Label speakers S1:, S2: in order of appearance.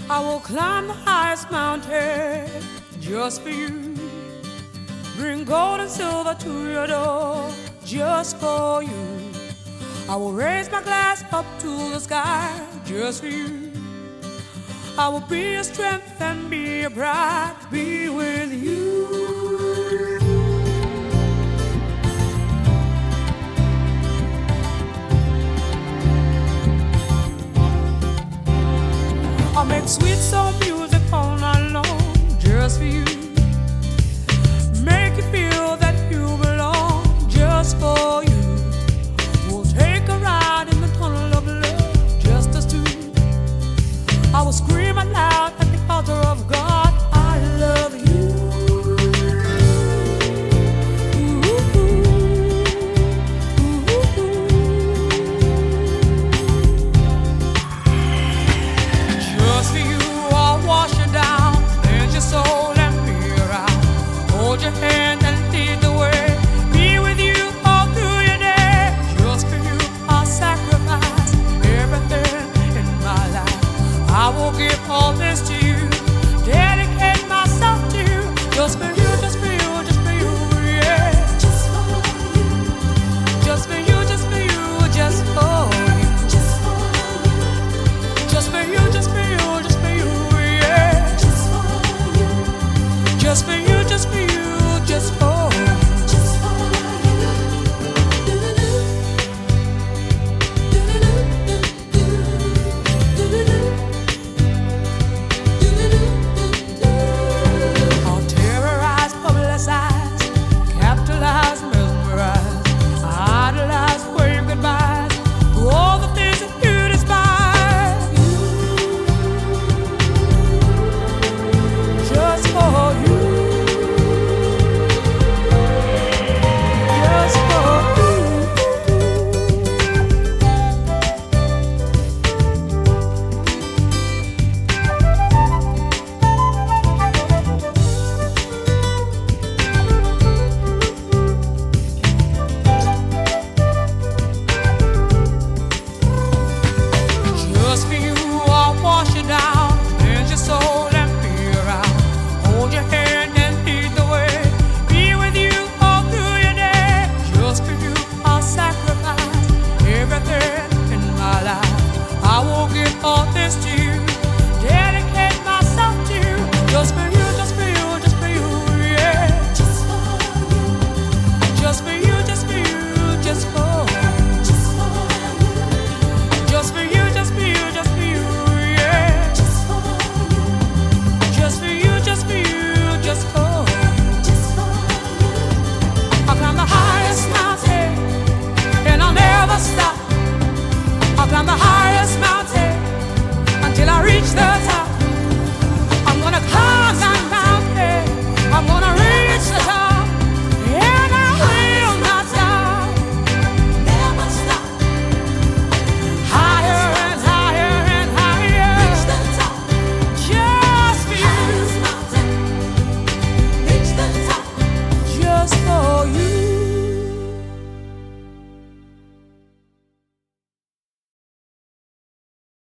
S1: I will climb the highest mountain just for you. Bring gold and silver to your door just for you. I will raise my glass up to the sky just for you. I will be your strength and be your pride, be with you. I'll make sweet soul music all night long just for you.